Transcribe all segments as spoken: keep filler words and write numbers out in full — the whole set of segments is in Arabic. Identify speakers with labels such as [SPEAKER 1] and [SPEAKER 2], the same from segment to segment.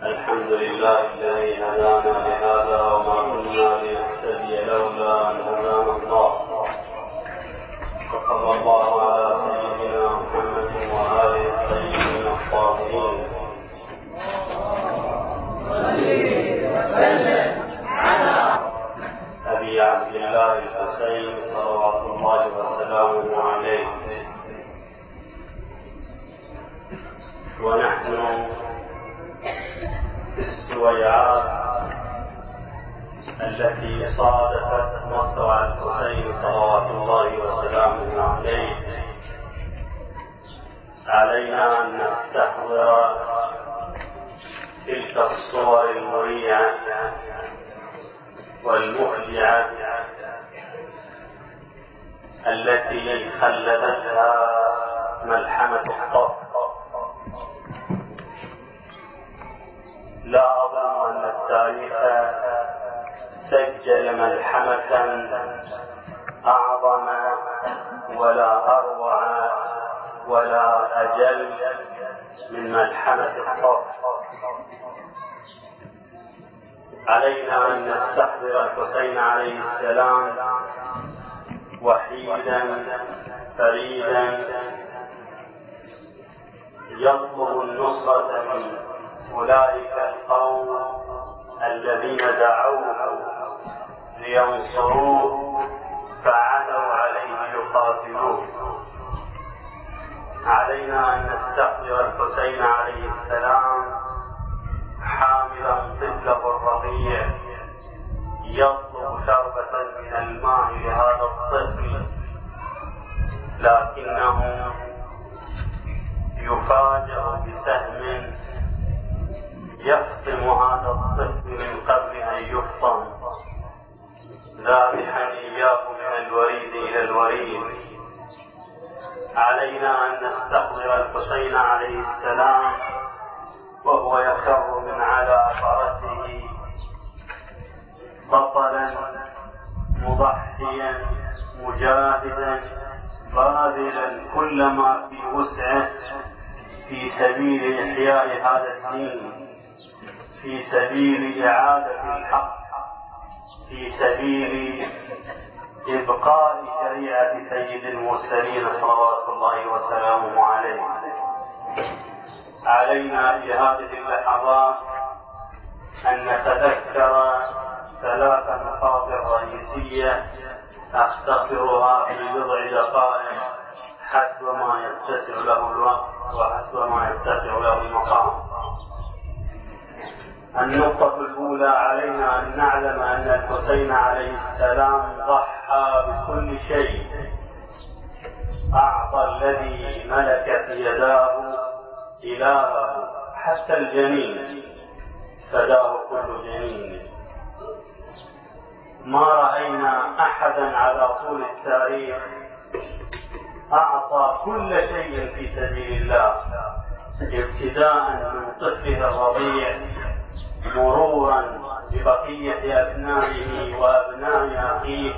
[SPEAKER 1] الحمد لله الذي هدانا لهذا وما كنا لنهتدي لولا أن هدانا الله، وصلى الله على سيدنا محمد وآله الطيبين الطاهرين. أبي عبد الله الحسين صلوات الله وسلامه عليه. ونحن في السويعات التي صادفت مصرع الحسين صلوات الله وسلامه عليه، علينا أن نستحضر تلك الصور المريعة والمفجعة التي خلدتها ملحمة الطف. لا أظن أن التاريخ سجل ملحمة أعظم ولا أروع ولا أجل من ملحمة الطف. علينا أن نستحضر الحسين عليه السلام وحيدا فريدا يطلب النصرة من أولئك القوم الذين دعوه لينصروه فعلوا عليه يقاتلوه. علينا أن نستحضر الحسين عليه السلام حاملا طفله الرضيع يطلب شربة من الماء لهذا الطفل، لكنه يفاجأ بسهم يفطم هذا الطفل من قبل أن يفطم، ذابحا إياه من الوريد إلى الوريد. علينا أن نستحضر الحسين عليه السلام وهو يخر من على فرسه بطلا مضحيا مجاهدا باذلا كل ما في وسعه في سبيل إحياء هذا الدين، في سبيل إعادة الحق، في سبيل إبقاء شريعة سيد المرسلين صلوات الله وسلامه عليه. علينا في هذه اللحظات أن نتذكر ثلاث نقاط رئيسية أختصرها في بضع دقائق حسب ما يتسع له الوقت وحسب ما يتسع له المقام. النقطة الأولى، علينا أن نعلم أن الحسين عليه السلام ضحى بكل شيء، أعطى الذي ملكت يداه إلهه حتى الجنين، فداه كل جنين. ما رأينا أحدا على طول التاريخ أعطى كل شيء في سبيل الله، ابتداء من طفله الرضيع مرورا ببقية أبنائه وأبناء أخيه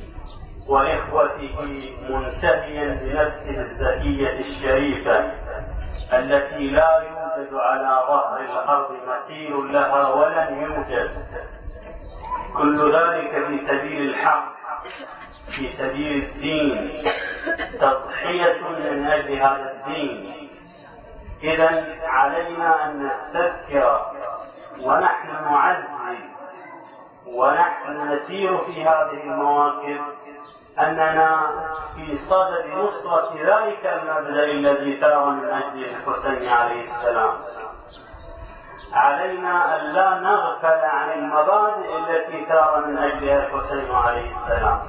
[SPEAKER 1] وإخوته، منتهيا بنفسه الزكية الشريفة التي لا يوجد على ظهر الأرض مثيل لها ولن يوجد. كل ذلك في سبيل الحق، في سبيل الدين، تضحية من أجل هذا الدين. إذن علينا أن نستذكر ونحن نعزي ونحن نسير في هذه المواقف أننا في صدد نصرة ذلك المبدأ الذي ثار من أجل الحسين عليه السلام. علينا أن لا نغفل عن المبادئ التي ثار من أجلها الحسين عليه السلام.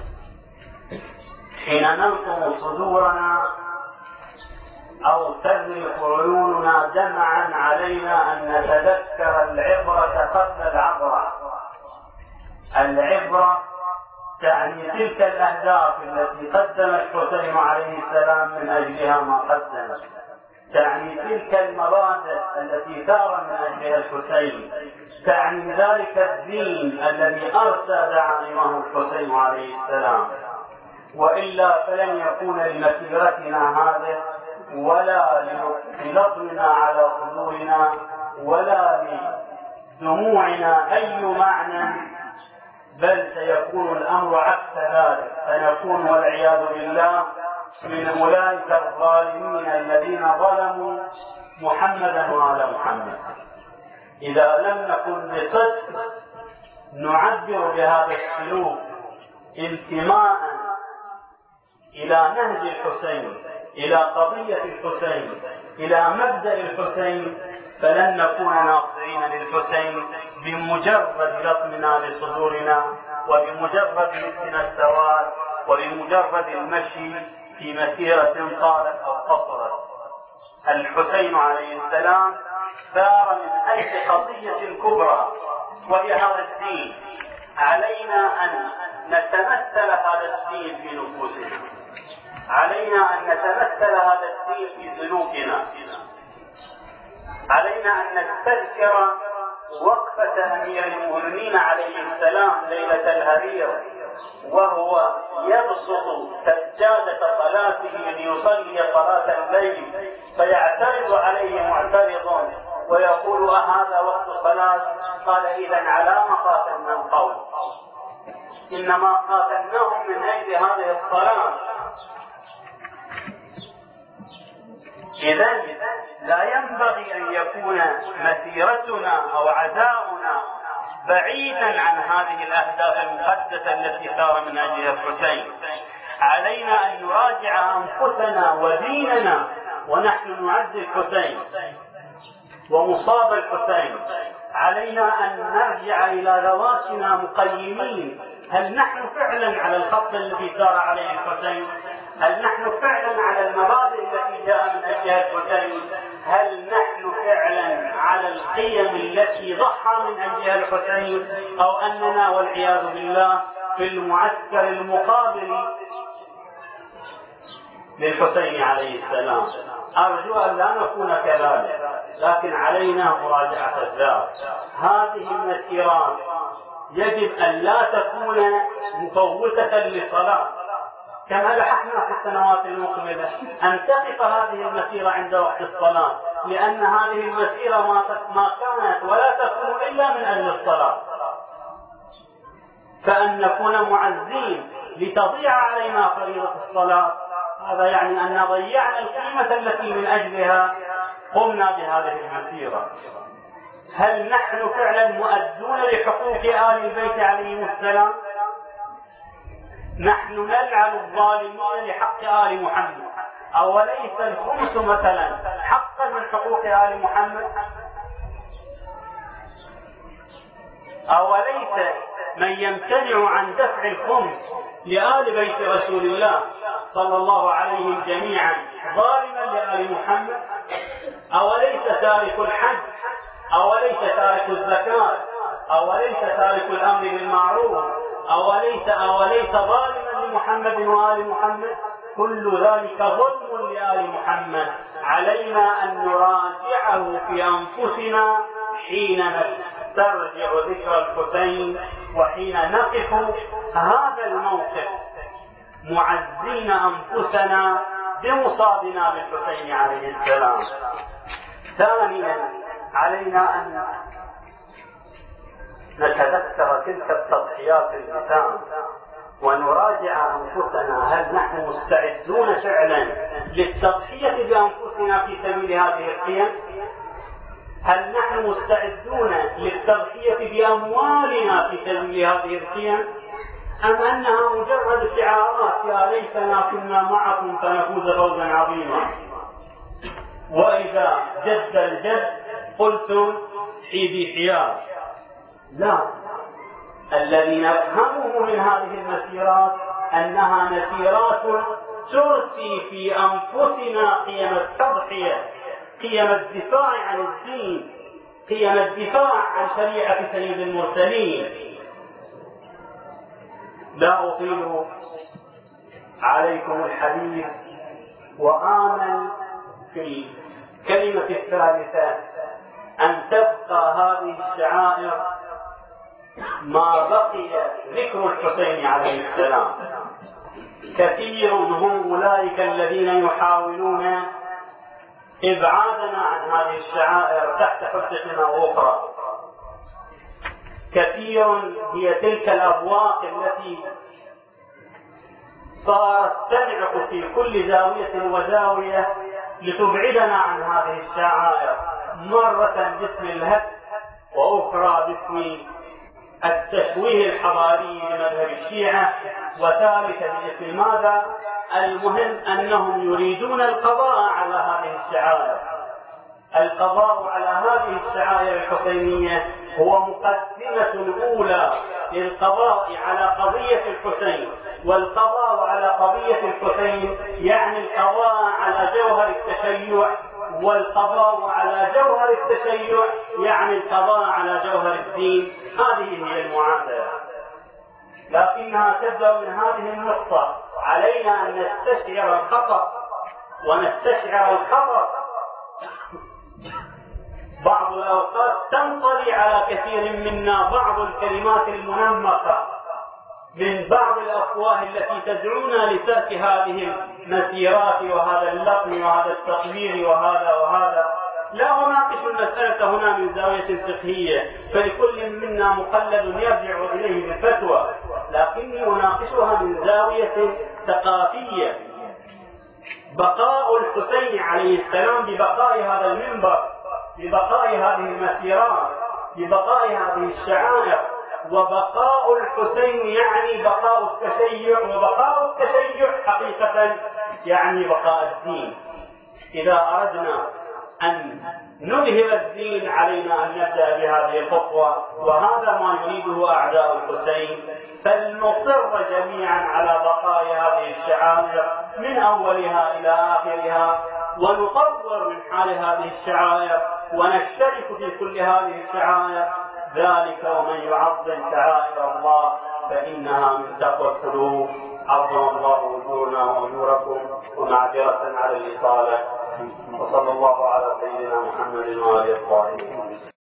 [SPEAKER 1] حين نلطم صدورنا أو تذرف عيوننا دمعا، علينا أن نتذكر العبرة قبل العبرة. العبرة تعني تلك الأهداف التي قدم الحسين عليه السلام من أجلها ما قدم، تعني تلك المبادئ التي ثار من أجلها الحسين، تعني ذلك الدين الذي أرسى دعائمه الحسين عليه السلام. وإلا فلن يكون لمسيرتنا هذه ولا للطمنا على صدورنا ولا دموعنا أي معنى، بل سيكون الأمر عكس ذلك، سنكون والعياذ بالله من أولئك الظالمين الذين ظلموا محمدا وآل محمد. إذا لم نكن بصدق نعبر بهذا السلوك انتماء إلى نهج الحسين، إلى قضية الحسين، إلى مبدأ الحسين، فلن نكون ناصرين للحسين بمجرد لطمنا لصدورنا وبمجرد لبسنا السواد وبمجرد المشي في مسيرة طالت أو قصرت. الحسين عليه السلام ثار من أجل قضية كبرى وهي هذا الدين. علينا أن نتمثل هذا الدين في نفوسنا، علينا أن نتمثل هذا الدين في سلوكنا، علينا أن نستذكر وقفة أمير المؤمنين عليه السلام ليلة الهرير وهو يبسط سجادة صلاته ليصلي صلاة الليل، فيعترض عليه معترض ويقول أهذا وقت صلاة؟ قال إذا على ما قاتلنا القوم، إنما قاتلناهم من أجل هذه الصلاة. إذن لا ينبغي أن يكون مسيرتنا أو عزاؤنا بعيدا عن هذه الأهداف المقدسة التي ثار من أجلها الحسين. علينا أن نراجع أنفسنا وديننا ونحن نعزي الحسين ومصاب الحسين. علينا أن نرجع إلى ذواتنا مقيمين، هل نحن فعلا على الخط الذي سار عليه الحسين؟ هل نحن فعلا على المبادئ التي جاء من أجلها الحسين؟ هل نحن فعلا على القيم التي ضحى من أجلها الحسين؟ أو أننا والعياذ بالله في المعسكر المقابل للحسين عليه السلام؟ أرجو أن لا نكون كذلك، لكن علينا مراجعة الذات. هذه المسيرات يجب أن لا تكون مفوتة للصلاة كما لحقنا في السنوات المقبلة، أن تقف هذه المسيرة عند وقت الصلاة، لأن هذه المسيرة ما كانت ولا تكون إلا من أجل الصلاة. فأن نكون معزين لتضيع علينا فريضة الصلاة، هذا يعني أن ضيعنا القيمة التي من أجلها قمنا بهذه المسيرة. هل نحن فعلا مؤدون لحقوق آل البيت عليهم السلام؟ نحن نلعن الظالمين لحق آل محمد، أوليس الخمس مثلا حقا من حقوق آل محمد؟ أوليس من يمتنع عن دفع الخمس لآل بيت رسول الله صلى الله عليهم جميعا ظالما لآل محمد؟ أوليس تارك الحج، أوليس تارك الزكاة، أوليس تارك الأمر بالمعروف، أوليس أوليس ظالما لمحمد وآل محمد؟ كل ذلك ظلم لآل محمد. علينا أن نراجعه في أنفسنا حين نسترجع ذكر الحسين وحين نقف هذا الموقف معزين أنفسنا بمصابنا بالحسين عليه السلام. ثانيا، علينا أن نتذكر تلك التضحيات اللسان ونراجع أنفسنا، هل نحن مستعدون فعلا للتضحية بأنفسنا في سبيل هذه القيم؟ هل نحن مستعدون للتضحية بأموالنا في سبيل هذه القيم؟ أم أنها مجرد شعارات يا ليتنا كنا معكم فنفوز فوزا عظيما، وإذا جد الجد قلتم حيدي حياد؟ لا، الذي نفهمه من هذه المسيرات أنها مسيرات ترسي في أنفسنا قيم التضحية، قيم الدفاع عن الدين، قيم الدفاع عن شريعة سيد المرسلين. لا أطيل عليكم الحديث، وآمل في الكلمة الثالثة أن تبقى هذه الشعائر ما بقي ذكر الحسين عليه السلام. كثير هم أولئك الذين يحاولون إبعادنا عن هذه الشعائر تحت حجة أخرى، كثير هي تلك الأبواق التي صارت تنعق في كل زاوية وزاوية لتبعدنا عن هذه الشعائر، مرة باسم الهتك وأخرى باسم التشويه الحضاري لمذهب الشيعة، وثالثا باسم ماذا؟ المهم أنهم يريدون القضاء على هذه الشعائر. القضاء على هذه الشعائر الحسينية هو مقدمة أولى للقضاء على قضية الحسين، والقضاء على قضية الحسين يعني القضاء على جوهر التشيع، والقضاء على جوهر التشيع يعني القضاء على جوهر الدين. هذه هي المعادلة، لكنها تبدأ من هذه النقطة. علينا أن نستشعر الخطأ ونستشعر الخطأ. بعض الأوقات تنطلي على كثير منا بعض الكلمات المنمقة من بعض الأفواه التي تدعونا لترك هذه المسيرات وهذا اللقم وهذا التطوير وهذا وهذا. لا أناقش المسألة هنا من زاوية فقهية، فلكل منا مقلد يرجع إليه بالفتوى، لكني أناقشها من زاوية ثقافية. بقاء الحسين عليه السلام ببقاء هذا المنبر، ببقاء هذه المسيرات، ببقاء هذه الشعائر، وبقاء الحسين يعني بقاء التشيع، وبقاء التشيع حقيقة يعني بقاء الدين. إذا أردنا أن نظهر الدين علينا أن نبدأ بهذه الخطوة، وهذا ما يريده أعداء الحسين، فلنصر جميعا على بقاء هذه الشعائر من أولها إلى آخرها، ونطور من حال هذه الشعائر ونشترك في كل هذه الشعائر. ذلك ومن يعظم شعائر الله فإنها من تقوى القلوب. عظم الله أجورنا وأجوركم، ومعذرة على الإطالة، وصلى الله على سيدنا محمد وآله الطاهرين.